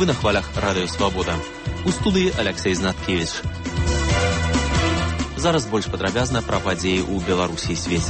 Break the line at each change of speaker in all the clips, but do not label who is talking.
Вы на хвалях Радыё Свабода. У студыі Алексей Знаткевич. Зараз больш падрабязна пра падзеі ў Беларусі і свеце.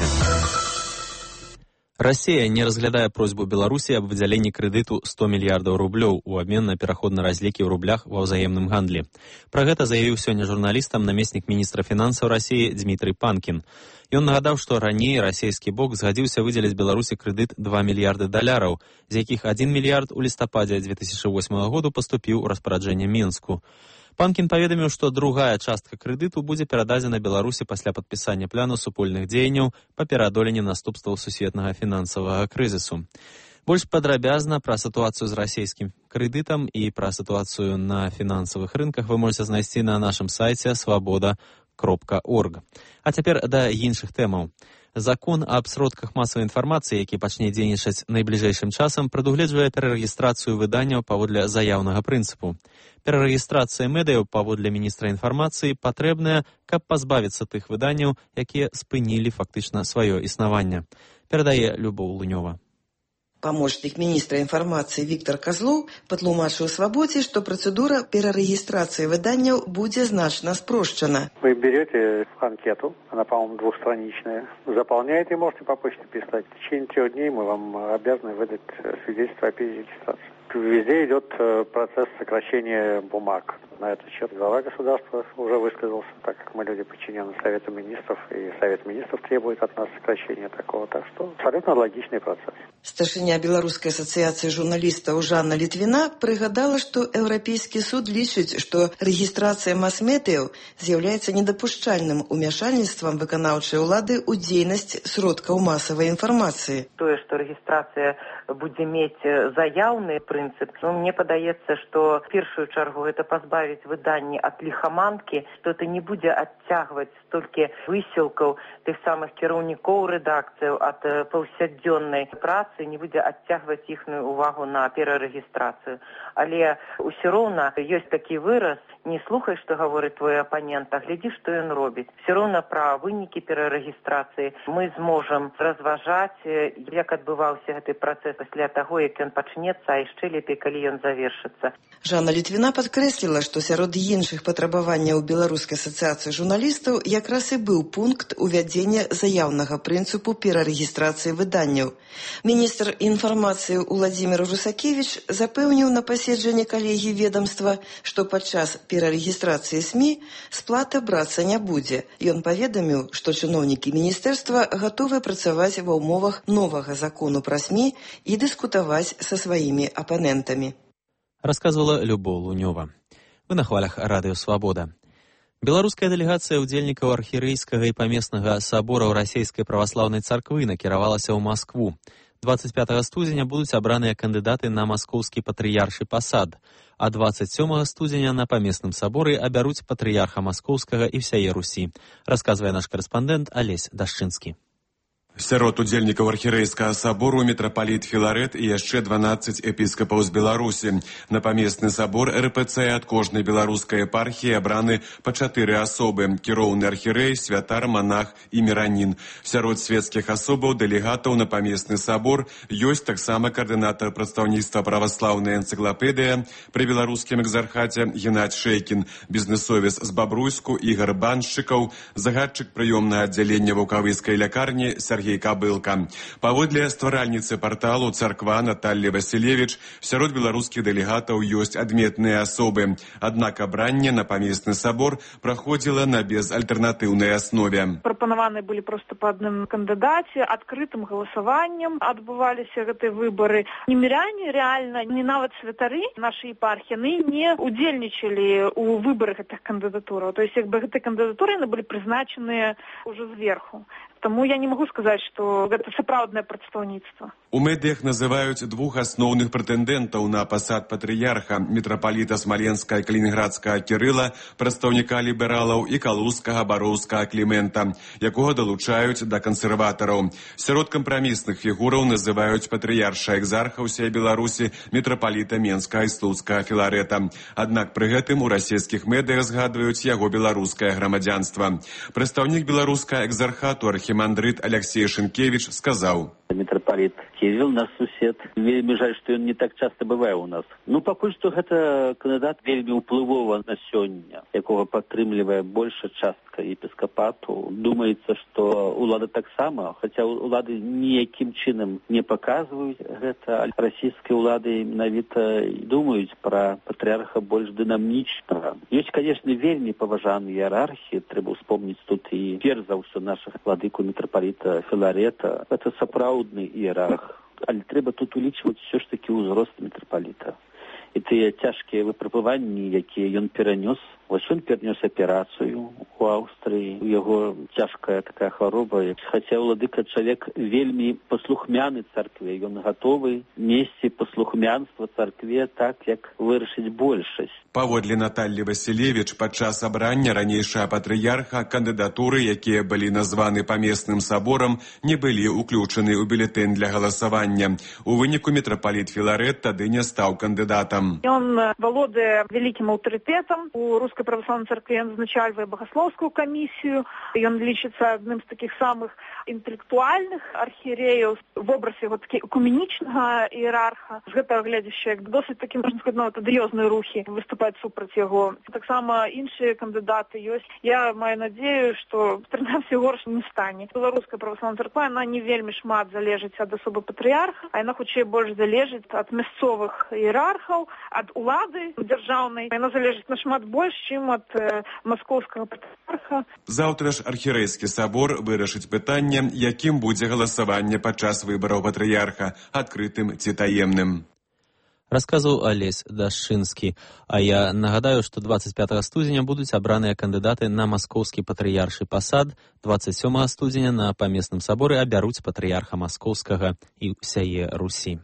Расія не разглядае просьбу Беларусі аб выдзяленні крэдыту 100 мільярдаў рублёў у абмен на пераход на разлікі ў рублях ва ўзаемным гандлі. Пра гэта заявіў сёння журналістам намеснік міністра фінансаў Расіі Дмітрый Панкін. Ён нагадаў, што раней расійскі бок згадзіўся выдзеліць Беларусі крэдыт 2 мільярды даляраў, з якіх 1 мільярд у лістападзе 2008 году паступіў у распараджэнне Мінску. Панкін паведаміў, што другая частка крэдыту будзе перададзена Беларусі пасля падпісання пляну супольных дзеянняў па пераадоленні наступстваў сусветнага фінансавага крызісу. Больш падрабязна пра сітуацыю з расійскім крэдытам і пра сітуацыю на фінансавых рынках вы можете знайсці на нашым сайце swaboda.org. А цяпер да іншых тэмаў. Закон аб сродках масавай інфармацыі, які пачне дзейнічаць найбліжэйшым часам, прадугледжвае перарэгістрацыю выданняў паводле заяўнага прынцыпу. Перарэгістрацыя медыяў паводле міністра інфармацыі патрэбная, каб пазбавіцца тых выданняў, якія спынілі фактычна сваё існаванне. Перадае Любоў Лунёва.
Помощник министра информации Виктор Козлов патлумачыў Свабодзе, что процедура перарэгістрацыі выданняў будзе значна спрощена.
Вы берете анкету, она, по-моему, двухстраничная, заполняете и можете по почте писать. В течение 3 дней мы вам обязаны выдать свидетельство о перерегистрации. Везде идет процесс сокращения бумаг. На этот счет глава государства уже высказался, так как мы люди подчинены Совету министров, и Совет министров требует от нас сокращения такого. Так что абсолютно логичный процесс.
Старшыня Беларускай асацыяцыі журналістаў Жанна Літвіна прыгадала, што Еўрапейскі суд лічыць, што рэгістрацыя мас-медыяў з'яўляецца недапушчальным умяшальніцтвам выканаўчай улады ў дзейнасць сродкаў масавай інфармацыі.
Тое, што рэгістрацыя будзе мець заяўны прынцып, мне падаецца, што в першую чаргу гэта пазбавіць выданні ад ліхаманкі, што это не будзе адцягваць столькі высілкаў тых самых кіраўнікоў рэдакцыяў ад паўсядзённай працы, не будзе адцягваць іхную увагу на перарэгістрацыю. Але ўсё роўна ёсць такі выраз: не слухай, што гаворыць твой апанент, а глядзі, што ён робіць. Все роўна пра вынікі перарэгістрацыі мы зможам разважаць, як адбываўся гэты працэс пасля таго, як ён пачнецца, а яшчэ лепей, калі ён завершыцца.
Жанна Літвіна падкрэсліла, што сярод іншых патрабаванняў Беларускай асацыяцыі журналістаў якраз і быў пункт увядзення заяўнага прынцыпу перарэгістрацыі выданняў. Міністр інфармацыі Уладзімір Русакевіч запэўніў на паседжанні калегіі ведамства, што падчас перарэгістрацыі СМІ сплата брацца не будзе. Ён паведаміў, што чыноўнікі міністэрства гатовы працаваць ва ўмовах новага закону пра СМІ і дыскутаваць са сваімі апанентамі.
Расказвала Любоў Лунёва. Вы на хвалях Радыё Свабода. Беларуская дэлегацыя ўдзельнікаў архірэйскага і памеснага сабораў расійскай праваслаўнай царквы накіравалася ў Маскву. 25 студзеня будуць абраныя кандыдаты на маскоўскі патрыяршы пасад, а 27 студзеня на памесным саборы абяруць патрыярха маскоўскага і всяе Русі, расказвае наш карэспандэнт Алесь Дашчынскі.
Сярод удзельнікаў архірэйскага сабору мітрапаліт Філарэт і яшчэ 12 епіскапаў з Беларусі. На памесны сабор РПЦ ад кожнай беларускай епархіі абраны па 4 асобы: кіроўны архірэй, святар, манах і міранін. Сярод свецкіх асобаў дэлегатаў на памесны сабор ёсць таксама каардынатар прадстаўніцтва праваслаўнай энцыклапедыя пры беларускім экзархаце Геннадзь Шэйкін, бізнесовец з Бабруйску Ігар Баншчыкаў, загадчык прыёмнага аддзялення вулкавыскай лякарні Сергей Кабылка. Паводле стваральніцы парталу «Царква» Натальі Васілевіч, сярод беларускіх дэлегатаў ёсць адметныя асобы. Аднак абранне на памесны сабор праходзіла на безальтэрнатыўнай аснове.
Прапанаваны былі проста па адным кандыдаце, адкрытым галасаваннем адбываліся гэтыя выбары. Не міряне, реальна, не нават святары нашай епархіі, не удзельнічалі ў выбарах гэтых кандыдатураў. То есть, якби гэтыя кандыдатуры былі прызначаныя ўжо зверху. Таму я не магу сказаць, што гэта сапраўднае прадстаўніцтва.
У медыях называюць 2 асноўных прэтэндэнтаў на пасад патрыярха: мітрапаліта Смаленскага і Калінінградскага Кірыла, прадстаўніка лібералаў, і калужскага Бароўскага Клімента, якога далучаюць да кансерватараў. Сярод кампрамісных фігураў называюць патрыярша экзарха ўсей Беларусі, мітрапаліта Менскага і Слуцкага Філарэта. Аднак пры гэтым у расійскіх медыях згадваюць яго беларускае грамадзянства. Прадстаўнік беларускага экзархату архімандрыт Алексей Шынкевіч сказаў:
мітрапаліт Кірыл, наш сусед. Вельмі жаль, што ён не так часта бывае ў нас. Пакуль што гэта кандыдат вельмі ўплывова на сёння, якога падтрымлівае большая частка епіскапату. Думаецца, што ўлада таксама, хаця ўлады ніякім чынам не паказваюць гэта, але расійскія ўлады менавіта думаюць пра патрыарха больш дынамічнага. Ёсць, конечно, вельмі паважаныя іерархі, трэба ўспомніць тут і перш за ўсё нашых владыку мітрапаліта Філарета. Гэта сапраўдны іерарх, але трэба тут улічваць все ж такі ўзрост мітрапаліта. І тыя цяжкія выпрабаванні, якія ён перанёс. Вось ён перанёс аперацыю у Аўстрыі, у яго цяжкая такая хвароба. Хаця ўладыка чалавек вельмі паслухмяны царкве, ён гатовы несці паслухмянства царкве так, як вырашыць большасць.
Паводле Наталлі Васілевіч, падчас абрання ранейшага патрыярха кандыдатуры, якія былі названы памесным саборам, не былі ўключаны ў бюлетэнь для галасавання. У выніку мітрапаліт Філарэт тады не стаў кандыдатам.
Ён валодае вялікім аўтарытэтам у Рускай праваслаўнай царкве, ён узначальвае багаслоўскую камісію, ён лічыцца адным з такіх самых інтэлектуальных архієреяў, вобраз яго такі экуменічнага іерарха. З гэтага гледзяча, як досыць такі, можна сказаць, нават адыёзныя рухі выступаць супраць яго. Таксама іншыя кандыдаты ёсць. Я маю надзею, што прынамсі горш не стане. Беларуская праваслаўная царква, яна не вельмі шмат залежыць ад асобы патрыярха, а яна хутчэй больш залежыць ад мясцовых іерархаў, ад улады дзяржаўнай. Яна залежыць нашмат больш, чым ад маскоўскага патрыярха.
Заўтра ж архірэйскі сабор вырашыць пытанне, якім будзе галасаванне падчас выбараў патрыярха, адкрытым ці таемным.
Расказваў Алесь Дашчынскі. А я нагадаю, што 25 студзеня будуць абраныя кандыдаты на маскоўскі патрыяршы пасад, 27 студзеня на памесным саборы абяруць патрыярха маскоўскага і ўсяе Русі.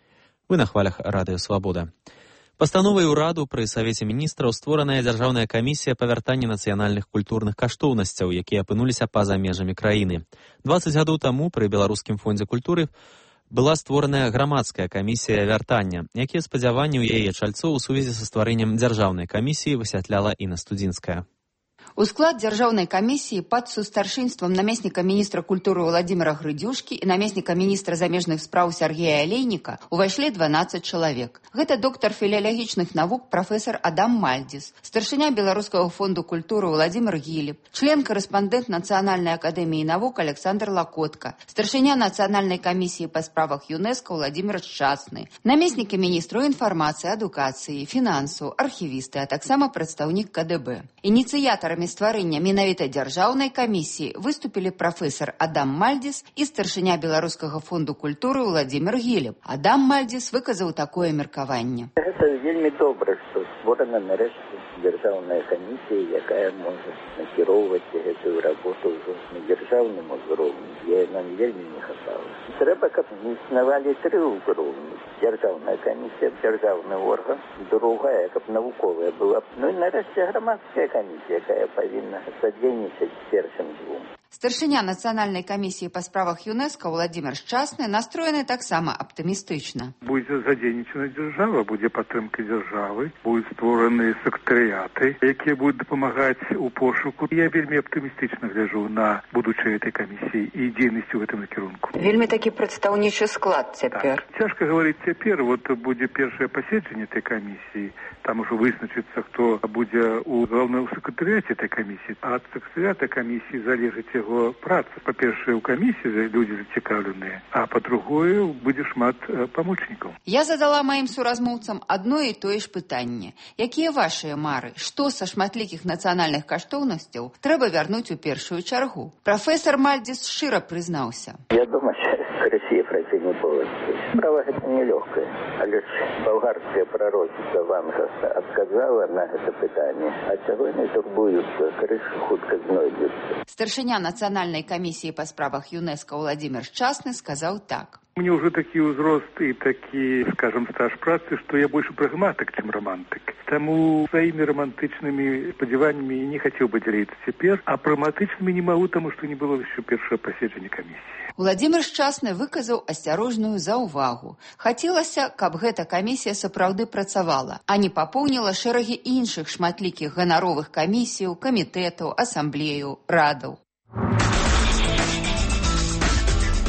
Вы на хвалях Радыё Свабода. Пастановай ураду пры Савеце міністраў створаная дзяржаўная камісія па вяртанні нацыянальных культурных каштоўнасцяў, якія апынуліся па-за межамі краіны. 20 гадоў таму пры Беларускім фондзе культуры была створаная грамадская камісія вяртання, якія спадзяванні ў яе чальцоў у сувязі са стварэннем дзяржаўнай камісіі высвятляла Інна Студзінская.
У склад дзяржаўнай камісіі пад сустаршынствам намесніка міністра культуры Владзіміра Грыдзюшкі і намесніка міністра замежных спраў Сергея Алейніка увайшлі 12 чалавек. Гэта доктар філалагічных навук прафесар Адам Мальдзіс, старшыня Беларускага фонду культуры Владзімір Гілеб, член-карэспандэнт Нацыянальнай акадэміі навук Александр Лакотка, старшыня Нацыянальнай камісіі па справах ЮНЕСКО Владзімір Шчасны, намеснікі міністру інфармацыі, адукацыі, фінансаў, архівісты, а таксама прадстаўнік КДБ. Ініцыятарамі стварэння менавіта дзяржаўнай камісіі выступілі прафесар Адам Мальдзіс і старшыня Беларускага фонду культуры Владзімір Гілеб. Адам Мальдзіс выказаў такое меркаванне.
Гэта вельмі добра, што створана нарэшце дзяржаўная камісія, якая можа накіроўваць гэтую работу ўжо на дзяржаўным узроўні. Нам вельмі не хапала. Трэба, каб існавалі 3 ўзроўні. Дзяржаўная камісія, дзяржаўны орган, другая, каб навуковая была. Ну і нарэшце грамадская камісія, якая павінна садзейнічаць першым 2.
Старшыня Нацыянальнай камісіі па справах ЮНЕСКО Владзімір Шчасны настроены таксама аптымістычна.
Будзе задзейнічана дзяржава, будзе падтрымка дзяржавы, будуць створаны сектарыяты, якія будуць дапамагаць у пошуку. Я вельмі аптымістычна гляджу на будучае этой камісіі і дзейнасць у гэтым накірунку.
Вельмі такі прадстаўнічы склад цяпер.
Так. Цяжка гаварыць цяпер, вот будзе першае паседжанне этой камісіі, там ужо вызначыцца, хто будзе у галоўным сектарыяце этой камісіі. А ад сектарыята камісіі залежыць яго праца. Па-першае, у камісіі людзі зацікаўленыя, а па-другое, будзе шмат памочнікаў.
Я задала маім суразмоўцам адно і тое ж пытанне. Якія вашыя мары? Што са шматлікіх нацыянальных каштоўнасцяў трэба вярнуць у першую чаргу? Прафесар Мальдзіс шчыра прызнаўся.
Я думаю, Россия пройти не будет. Справа гэта нелёгкая, але ж балгарская прародзіца Ванга адказала на гэта пытанне, а чаго не турбуюцца, крыша хутка знойдзецца.
Старшыня Нацыянальнай камісіі па справах ЮНЕСКО Владзімір Шчасны сказаў так.
Мне уже такі ўзрост і такі, скажем, стаж працы, што я больше прагматык, чым романтык. Таму сваімі романтычнымі спадзяваннямі не хацеў бы дзяліцца цяпер, а прагматычнымі не магу, таму што не было яшчэ першае паседжанне камісіі.
Владзімір Шчасны выказаў асцярожную заўвагу. Хацелася, каб гэта камісія сапраўды працавала, а не папоўніла шэрагі іншых шматлікіх ганаровых камісіяў, камітэтаў, асамблеяў, радаў.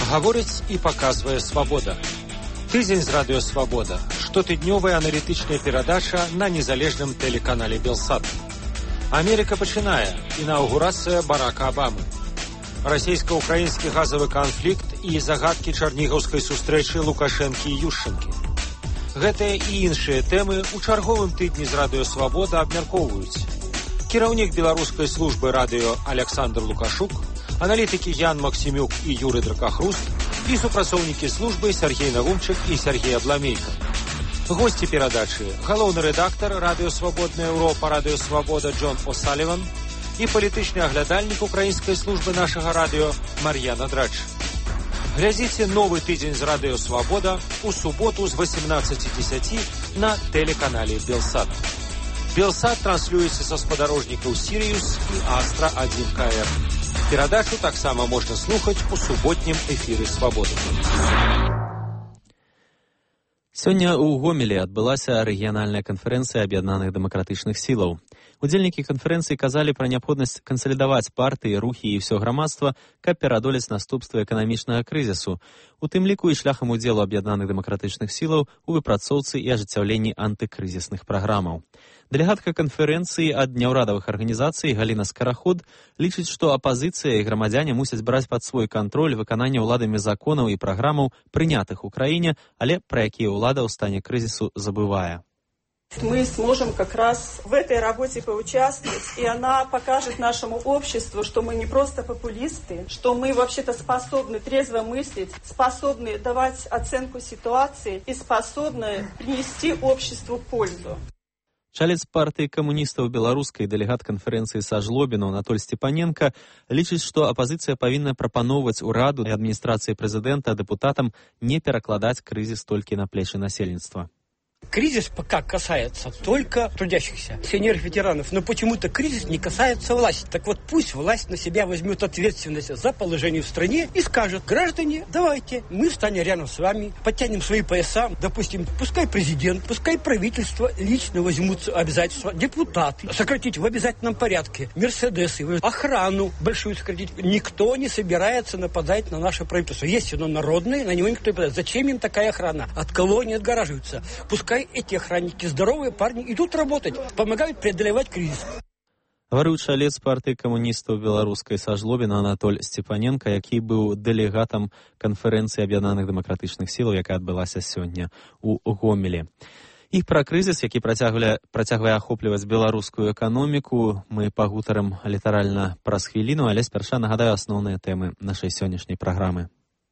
Гаворыць і паказвае «Свабода». Тыдзень з радыё «Свабода». Штотыднёвая аналітычная перадача на незалежным тэлеканале «Белсат». Америка пачынае. Інаўгурацыя Барака Абамы. Расійска-украінскі газавы канфлікт і загадкі чарнігаўскай сустрэчы Лукашэнкі і Ющэнкі. Гэтыя і іншыя тэмы ў чарговым тыдні з радыё «Свабода» абмяркоўваюць. Кіраўнік беларускай службы радыё Александр Лукашук, аналітыкі Ян Максімюк і Юрый Дракахруст і супрацоўнікі службы Сергей Навумчык і Сергей Абламейка. Госці перадачы – галоўны рэдактар радыё «Свабодная Еўропа», радыё «Свабода» Джон О'Саліван і палітычны аглядальнік украінскай службы нашага радыё Мар'яна Драч. Глядзіце новы тыдзень з радыё «Свабода» у суботу з 18:10 на тэлеканале «Белсат». «Белсат» транслюецца са спадарожнікаў «Сірыюс» і «Астра 1КР». Перадачу таксама можна слухаць у суботнім эфіры «Свабоды».
Сёння ў Гомелі адбылася рэгіянальная канферэнцыя аб'яднаных дэмакратычных сілаў. Удзельнікі канферэнцыі казалі пра неабходнасць кансалідаваць партыі, рухі і ўсё грамадства, каб пераадолець наступствы эканамічнага крызісу, у тым ліку і шляхам удзелу аб'яднаных дэмакратычных сілаў у выпрацоўцы і ажыццяўленні антыкрызісных праграмаў. Дэлегатка канферэнцыі ад няўрадавых арганізацый Галіна Скараход лічыць, што апазіцыя і грамадзяне мусяць браць пад свой кантроль выкананне ўладамі законаў і праграмаў, прынятых у краіне, але пра якія ўлада ў стане крызісу забывае.
Мы сможем как раз в этой работе поучаствовать, и она покажет нашему обществу, что мы не просто популисты, что мы вообще-то способны трезво мыслить, способны давать оценку ситуации и способны принести обществу пользу.
Чалец партыі камуністаў беларускай дэлегат канферэнцыі са Жлобіну Анатоль Степаненко лічыць, што апазіцыя павінна прапаноўваць ураду і адміністрацыі прэзідэнта дэпутатам не перакладаць крызіс толькі на плечы насельніцтва.
Кризис пока касается только трудящихся, сеньоров-ветеранов, но почему-то кризис не касается власти. Так вот, пусть власть на себя возьмет ответственность за положение в стране и скажет: граждане, давайте, мы встанем рядом с вами, подтянем свои пояса, допустим, пускай президент, пускай правительство лично возьмутся обязательства, депутаты, сократить в обязательном порядке мерседесы, охрану большую сократить. Никто не собирается нападать на наше правительство. Есть оно народное, на него никто не нападает. Зачем им такая охрана? От кого они отгораживаются? Пускай эти охранники, здоровые парни, идут работать, помогают преодолевать кризис.
Гаварыў чалец партыі камуністаў беларускай са Жлобіна Анатоль Степаненко, які быў дэлегатам канферэнцыі аб'яднаных дэмакратычных сілаў, якая адбылася сёння ў Гомелі. І пра крызіс, які працягвае ахопліваць беларускую эканоміку, мы пагутарым літаральна праз хвіліну, але спярша нагадаю асноўныя тэмы нашай сённяшняй праграмы.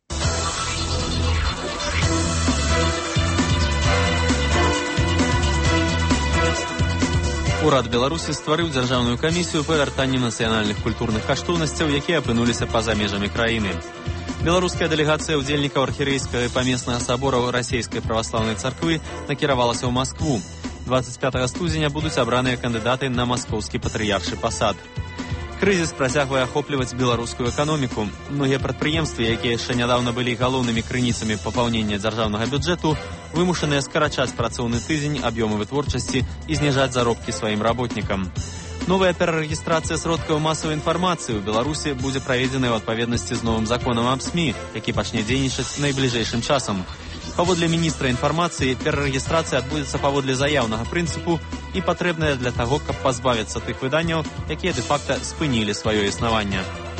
Урад Беларусі стварыў дзяржаўную камісію па вяртанні нацыянальных культурных каштоўнасцяў, якія апынуліся па-за межамі краіны. Беларуская дэлегацыя ўдзельнікаў архірэйскага і памеснага сабораў расійскай праваслаўнай царквы накіравалася ў Маскву. 25 студзеня будуць абраныя кандыдаты на маскоўскі патрыяршы пасад. Крызіс працягвае ахопліваць беларускую эканоміку. Многія прадпрыемствы, якія яшчэ нядаўна былі галоўнымі крыніцамі папаўнення дзяржаўнага бюджэту, вымушаныя скарачаць працоўны тыдзень, аб'ёмы вытворчасці і зніжаць заробкі сваім работнікам. Новая перарэгістрацыя сродкаў масавай інфармацыі ў Беларусі будзе праведзеная ў адпаведнасці з новым законам аб СМІ, які пачне дзейнічаць найбліжэйшым часам. Паводле міністра інфармацыі, перарэгістрацыя адбудзецца паводле заяўнага прынцыпу і патрэбная для таго, каб пазбавіцца тых выданняў, якія дэ-факта спынілі сваё існаванне.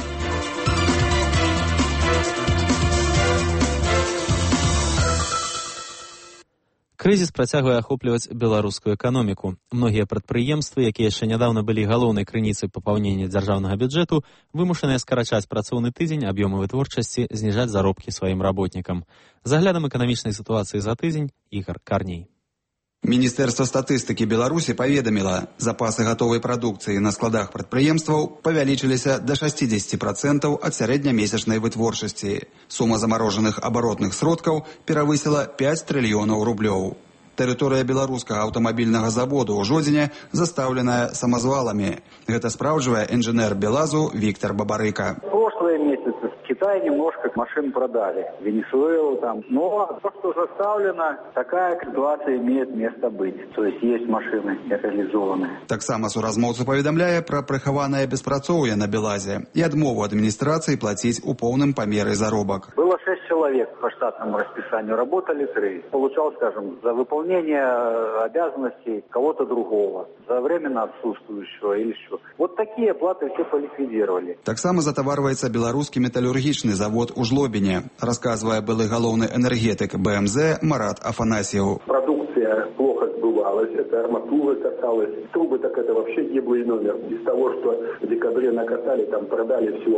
Крызіс працягвае ахопліваць беларускую эканоміку. Многія прадпрыемствы, якія яшчэ нядаўна былі галоўнай крыніцай папаўнення дзяржаўнага бюджэту, вымушаныя скарачаць працоўны тыдзень, аб'ёмы вытворчасці, зніжаць заробкі сваім работнікам. З аглядам эканамічнай сітуацыі за тыдзень Ігар Карней.
Міністэрства статыстыкі Беларусі паведаміла, запасы гатовай прадукцыі на складах прадпрыемстваў павялічыліся да 60% ад сярэднямесячнай вытворчасці. Сума замарожаных абаротных сродкаў перавысіла 5 трыльёнаў рублёў. Тэрыторыя беларускага аўтамабільнага заводу ў Жодзіне застаўленая самазваламі. Гэта спраўджвае інжынер Белазу Віктор Бабарыка.
Китай немножко машин продали. Венесуэлу там. Но то, что заставлено, такая ситуация имеет место быть. То есть есть машины реализованные.
Таксама суразмоўца паведамляе пра прыхаванае беспрацоўе на Белазе і адмову адміністрацыі плаціць у поўным памеры заробак.
Было 6 человек по штатному расписанию, работали 3. Получал, скажем, за выполнение обязанностей кого-то другого, за временно отсутствующего или что. Вот такие оплаты все поликвидировали.
Таксама затаварваецца беларускі металлургічны завод у Жлобіне, расказвае былы галоўны энергетик БМЗ Марат Афанасьев.
Продукция плохо сбывалась, это арматура каталась, трубы так это вообще гиблый номер. Из того, что в декабре накатали, там продали всего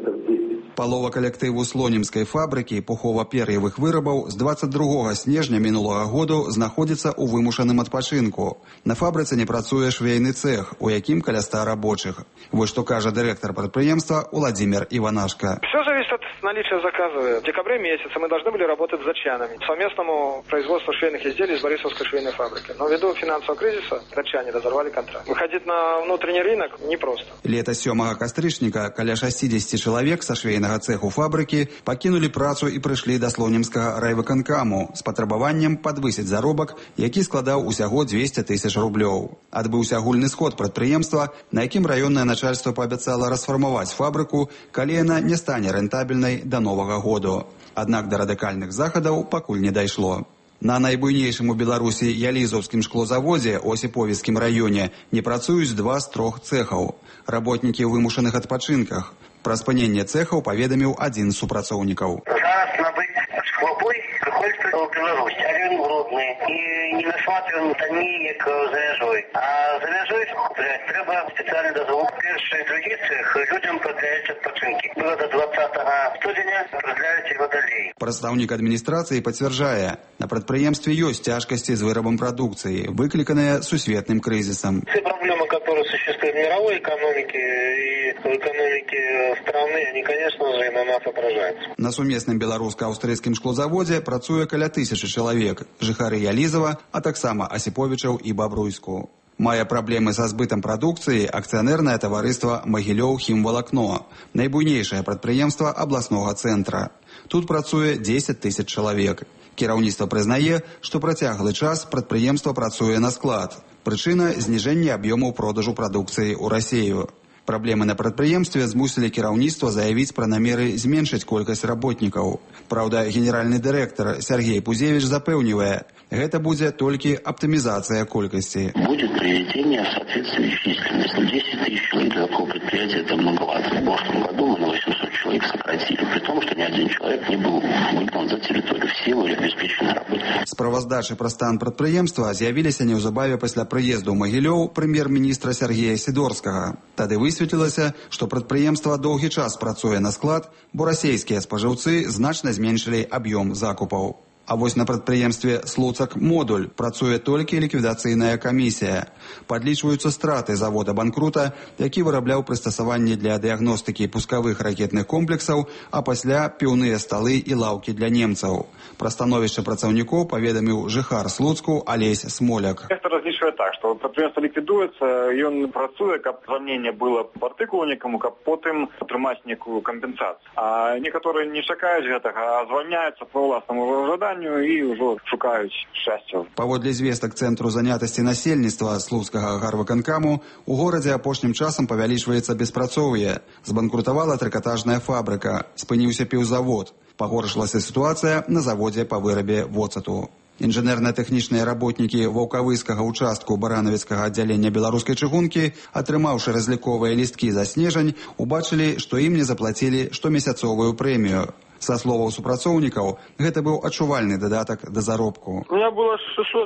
10%.
Палова калектыву слонімскай фабрыкі пухова-пер'явых вырабаў з 22 снежня мінулага году знаходзіцца ў вымушаным адпачынку. На фабрыцы не працуе швейны цех, у якім каля 100 рабочих. Вот что кажа директор предприемства Владимир Иванашко.
Все зависит от наличия заказа. В декабре месяце мы должны были работать с датчанами. Совместному производству швейных изделий из Борисовской швейной фабрики. Но ввиду финансового кризиса датчане разорвали контракт. Выходить на внутренний рынок непросто.
Лето 7 кастрычніка каля 60 чалавек са швейнага цеху фабрыкі пакінулі працу і прыйшлі да слонімскага райвыканкаму з патрабаваннем падвысіць заробак, які складаў усяго 200 000 рублёў. Адбыўся агульны сход прадпрыемства, на якім раённае начальство паабяцала расфармаваць фабрыку, калі яна не стане рэнтабельнай да новага году. Аднак да радыкальных захадаў пакуль не дайшло. На найбуйнейшым у Беларусі Ялізаўскім шклозаводзе ў Осіповіцкім раёне не працуюць 2 з 3 цэхаў. Работнікі ў вымушаных адпачынках. Пра спыненне цэхаў паведаміў адзін з супрацоўнікаў.
Зараз набыць шклопой прыходзіцца ў Беларусь, але ён брудны і не нашмат ён танней, як за мяжой. А за мяжой купляць трэба спецыяльны дазвол. Першы і другі цэх людзям прадляюць адпачынкі. Было до 20 студзеня, прадляюць яго далей.
Прадстаўнік адміністрацыі пацвярджае, на прадпрыемстве ёсць цяжкасці з вырабам прадукцыі, выкліканыя сусветным крызісам.
Все проблемы, которые существуют в мировой экономике и в экономике страны, они, конечно же, и на нас отражаются.
На сумесным беларуска-аўстрыйскім шклозаводзе працуе каля 1000 чалавек, жыхары Ялізава, а таксама Асіповічаў і Бабруйску. Мае праблемы са збытам прадукцыі акцыянернае таварыства «Магілёў хімвалакно», найбуйнейшае прадпрыемства абласнога цэнтра. Тут працуе 10 000 чалавек. Кіраўніцтва прызнае, што працяглы час прадпрыемства працуе на склад. Прычына – зніжэнне аб'ёмаў продажу прадукцыі ў Расею. Праблемы на прадпрыемстве змусілі кіраўніцтва заявіць пра намеры зменшыць колькасць работнікаў. Праўда, генеральны дырэктар Сергей Пузевич запэўнівае, гэта будзе толькі аптымізацыя колькасці.
Будет приведение в соответствии с численностью. 10 000 человек для такого предприятия это многовато. В прошлом году мы на 800 человек сократили, при том, что ни один человек не был выгнан за территорию. Все были обеспечены работой.
Справаздачы пра стан прадпрыемства з'явіліся неўзабаве пасля прыезду ў Магілёў прэм'ер-міністра Сергея Сідорскага. Тады высветлілася, што прадпрыемства доўгі час працуе на склад, бо расейскія спажыўцы значна зменшылі аб'ём закупаў. А вось на прадпрыемстве «Слуцак Модуль» працуе толькі ліквідацыйная камісія. Падлічваюцца страты завода банкрута, які вырабляў прыстасаванні для дыягностыкі пускавых ракетных комплексаў, а пасля піўныя сталы і лаўкі для немцаў. Пра становішча працаўнікоў паведаміў жыхар Слуцку Алесь Смоляк.
Это различивает так, что предприятие ликвидуется, и он працуе, как звольнение было партыкульникам, как потым атрымаць некую компенсацию. А некоторые не чакаюць гэтага, а звольняются по власному жаданию і ўжо шукаюць шчасця.
Паводле звестак Цэнтру занятасці насельніцтва Слуцкага гарвыканкаму, у горадзе апошнім часам павялічваецца беспрацоўе. Збанкрутавала трыкатажная фабрыка, спыніўся піўзавод. Пагоршылася сітуацыя на заводзе па вырабе воцату. Інжынерна-тэхнічныя работнікі ваўкавыскага ўчастку баранавіцкага аддзялення беларускай чыгункі, атрымаўшы разліковыя лісткі за снежань, убачылі, што ім не заплацілі штомесяцовую прэмію. Са словаў супрацоўнікаў, гэта быў адчувальны дадатак да заробку.
У меня было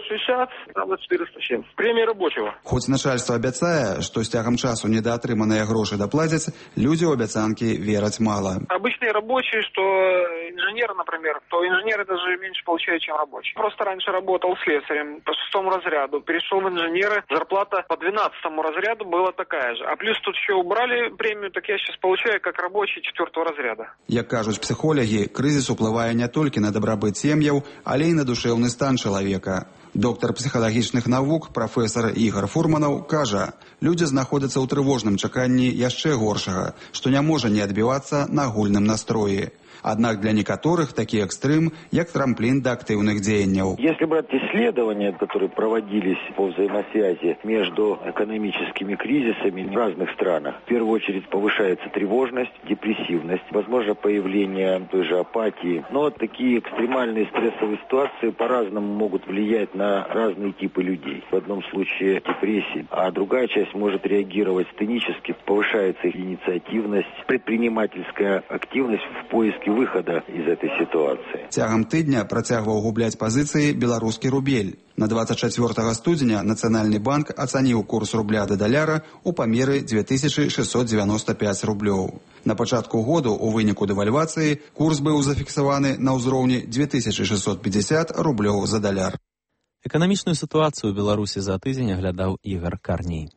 660, там 407. Премия рабочего.
Хоць начальство абяцае, што з цягам часу недаатрыманыя грошы даплацяць, людзі ў абяцанкі вераць мала.
Обычные рабочие, что инженеры, например, то инженеры даже меньше получают, чем рабочие. Просто раньше работал слесарем по 6 разряду, перешел в инженеры, зарплата по 12 разряду была такая же. А плюс тут еще убрали премию, так я сейчас получаю как рабочий 4 разряда.
Як кажуць психологи, псіхолагі, крызіс уплывае не толькі на дабрабыт сем'яў, але і на душэўны стан чалавека. Доктар псіхалагічных навук, прафесар Ігор Фурманаў, кажа, людзі знаходзяцца ў трывожным чаканні яшчэ горшага, што не можа не адбівацца на агульным настроі. Однако для некоторых такие экстрем, як трамплин до активных деяний.
Если брать исследования, которые проводились по взаимосвязи между экономическими кризисами в разных странах, в первую очередь повышается тревожность, депрессивность, возможно появление той же апатии. Но такие экстремальные стрессовые ситуации по-разному могут влиять на разные типы людей. В одном случае депрессия, а другая часть может реагировать сценически, повышается их инициативность, предпринимательская активность в поиске выхода из этой ситуации.
Цягам тыдня працягваў губляць пазіцыі беларускі рубель. На 24 студзеня Нацыянальны банк ацаніў курс рубля да даляра ў памеры 2695 рублёў. На пачатку году у выніку дэвальвацыі курс быў зафіксаваны на ўзроўні 2650 рублёў за даляр.
Эканамічную сітуацыю ў Беларусі за тыдзень аглядаў Ігор Карней.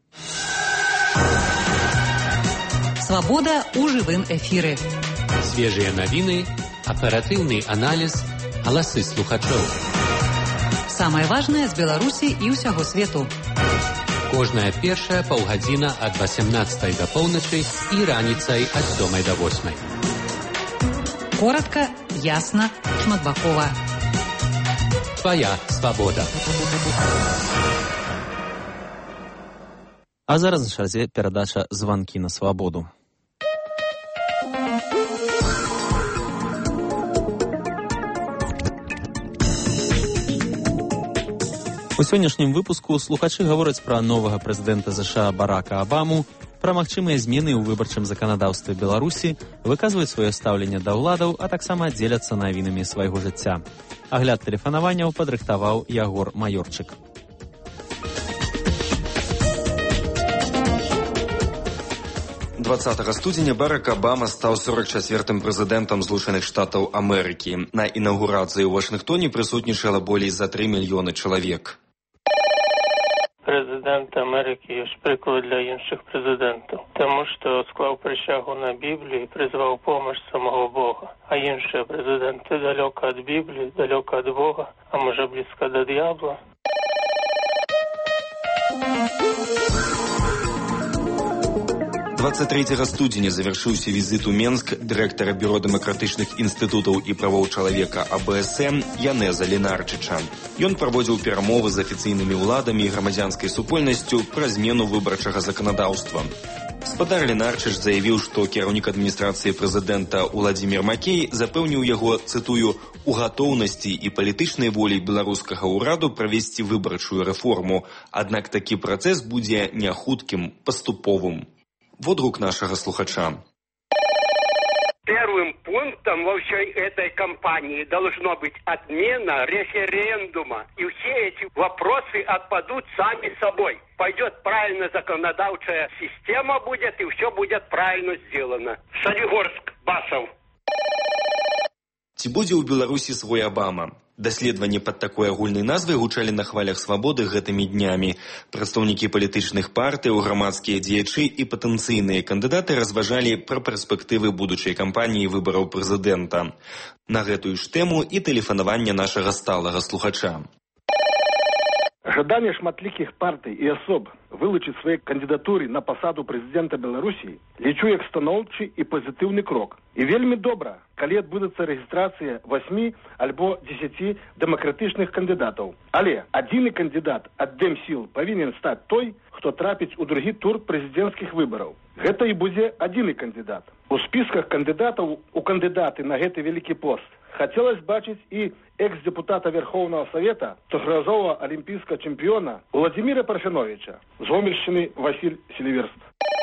Свабода ў жывым эфіры.
Свежыя навіны, аператыўны аналіз, галасы слухачоў.
Самае важнае з Беларусі і ўсяго свету.
Кожная першая паўгадзіна ад 18 да поўначы і раніцай ад 7 да 8.
Коротка, ясна, шматбакова.
Твоя свабода.
А зараз на чарзе перадача «Званкі на свабоду». У сённяшнім выпуску слухачы гавораць пра новага прэзідэнта США Барака Абаму, пра магчымыя змены ў выбарчым заканадаўстве Беларусі, выказваюць сваё стаўленне да ўладаў, а таксама дзеляцца навінамі свайго жыцця. Агляд тэлефанаванняў падрыхтаваў Ягор Маёрчык.
20 студзеня Барак Абама стаў 44-м прэзідэнтам Злучаных Штатаў Амерыкі. На інаўгурацыі ў Вашынгтоне прысутнічала болей за 3 мільёны чалавек.
Прэзідэнт Амерыкі ёсць прыклад для іншых прэзідэнтаў, таму што склаў прысягу на Біблію і прызваў помощь самого Бога. А іншыя прэзідэнты далёка ад Бібліі, далёка ад Бога, а можа блізка да д'ябла.
23 студзеня завяршыўся візіт у Менск дырэктара бюро дэмакратычных інстытутаў і правоў чалавека АБСМ Янеза Ленарчыча. Ён праводзіў перамовы з афіцыйнымі ўладамі і грамадзянскай супольнасцю пра змену выбарчага заканадаўства. Спадар Ленарчыч заявіў, што кіраўнік адміністрацыі прэзідэнта Уладзімір Макей запэўніў яго, цытую, у гатоўнасці і палітычнай волі беларускага ўраду правесці выбарчую рэформу, аднак такі працэс будзе не хуткім, паступовым. Водгук нашего слухача.
Первым пунктом во всей этой кампании должно быть отмена референдума. И все эти вопросы отпадут сами собой. Пойдет правильно законодавчая система будет, и все будет правильно сделано. Солигорск, Басов.
Ці будзе ў Беларусі свой Абама? Даследаванні пад такой агульнай назвай гучалі на хвалях свабоды гэтымі днямі. Прадстаўнікі палітычных партыяў, грамадскія дзеячы і патэнцыйныя кандыдаты разважалі пра перспектывы будучай кампаніі выбараў прэзідэнта. На гэтую ж тэму і тэлефанаванне нашага сталага слухача.
Жаданне шматлікіх партый і асоб вылучыць свае кандыдатуры на пасаду прэзідэнта Беларусі лічу як станоўчы і пазітыўны крок. І вельмі добра, калі адбудзецца рэгістрацыя 8 альбо 10 дэмакратычных кандыдатаў. Але адзіны кандыдат ад Дэмсіл павінен стаць той, хто трапіць у другі тур прэзідэнцкіх выбараў. Гэта і будзе адзіны кандыдат. У спісках кандыдатаў у кандыдаты на гэты вялікі пост хотелось бачить и экс-депутата Верховного Совета, трехразового олимпийского чемпиона Владимира Парфеновича, з Гомельщины Василь Селиверст.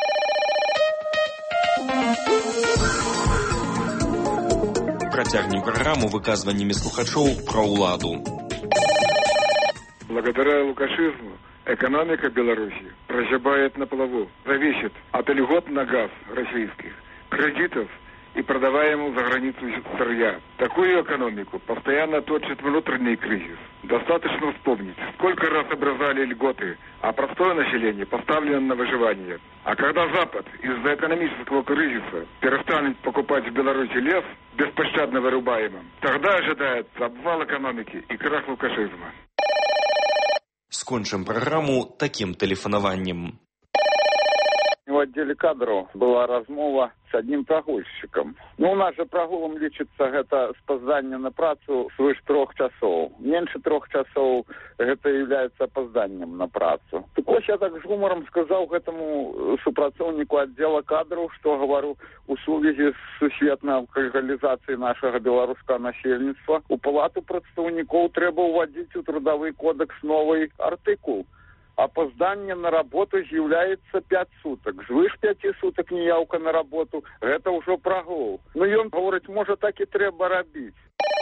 Протягнем программу выказываниями слухачоў про уладу.
Благодаря лукашизму экономика Беларуси прозябает на плаву, зависит от льгот на газ российских, кредитов и продаваемого за границу сырья. Такую экономику постоянно точит внутренний кризис. Достаточно вспомнить, сколько раз образовали льготы, а простое население поставлено на выживание. А когда Запад из-за экономического кризиса перестанет покупать в Беларуси лес, беспощадно вырубаемым, тогда ожидается обвал экономики и крах лукашизма.
Скончым праграму таким тэлефанаваннем.
В отделе кадров была размова с одним прогульщиком. У нас же прогулом лічыцца гэта спаздание на працу свыш 3 часов. Меньше 3 часов это является опозданием на працу. Так вот, я так с гумором сказал этому супрацоўніку отдела кадров, что говорю, у сувязі с сусветной алкоголизацией нашего белорусского насельніцтва у палату прадстаўнікоў трэба ўводзіць у трудовый кодекс новый артыкул. Опоздание на работу з'яўляецца 5 суток. Звыш 5 суток неявка на работу, гэта ўжо прагул. Ну ён гаворыць, можа так і трэба рабіць.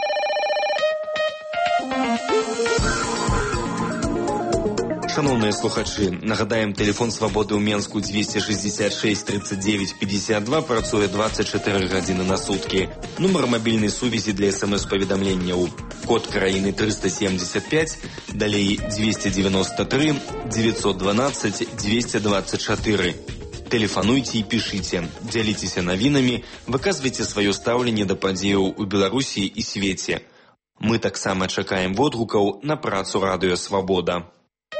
Шановныя слухачы, нагадаем, тэлефон свабоды ў Менску 266 39 52 працуе 24 гадзіны на суткі. Нумар мабільнай сувязі для СМС-паведамленняў. Код краіны 375, далей 293 912 224. Тэлефануйце і пішыце, дзяліцеся навінамі, выказвайце сваё стаўленне да падзеяў у Беларусі і свеце. Мы таксама чакаем водгукаў на працу радыё «Свабода».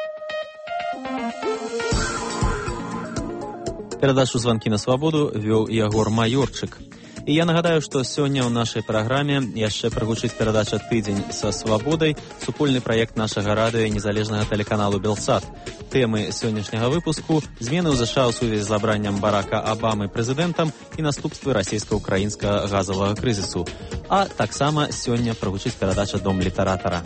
Перадачу «Званкі на свабоду» вёў Ягор Маёрчык. І я нагадаю, што сёння ў нашай праграме яшчэ прагучыць перадача «Тыдзень са свабодай», супольны праект нашага радыё і незалежнага тэлеканалу «Белсат». Тэмы сённяшняга выпуску – змены ў ЗША ў сувязі з абраннем Барака Абамы прэзідэнтам і наступствы расійска-украінскага газавага крызісу. А таксама сёння прагучыць перадача «Дом літаратара».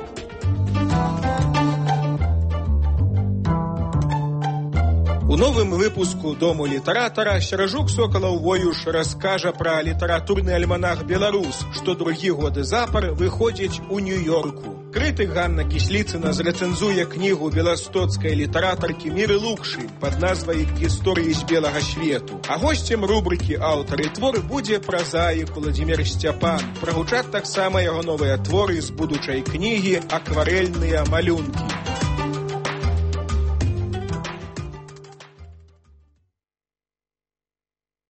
У новым выпуску «Дому літаратара» Серажук Сокалаў-Воюш раскажа пра літаратурны альманах «Беларус», што другі годы запар выходзіць у Нью-Йорку. Крытык Ганна Кісліцына зрэцэнзуе кнігу беластоцкай літаратаркі Міры Лукшы пад назвай «Гісторыі з белага свету». А госцем рубрыкі «Аўтар і твор» будзе празаік Уладзімір Сцяпан. Прагучаць таксама яго новыя творы з будучай кнігі «Акварэльныя малюнкі».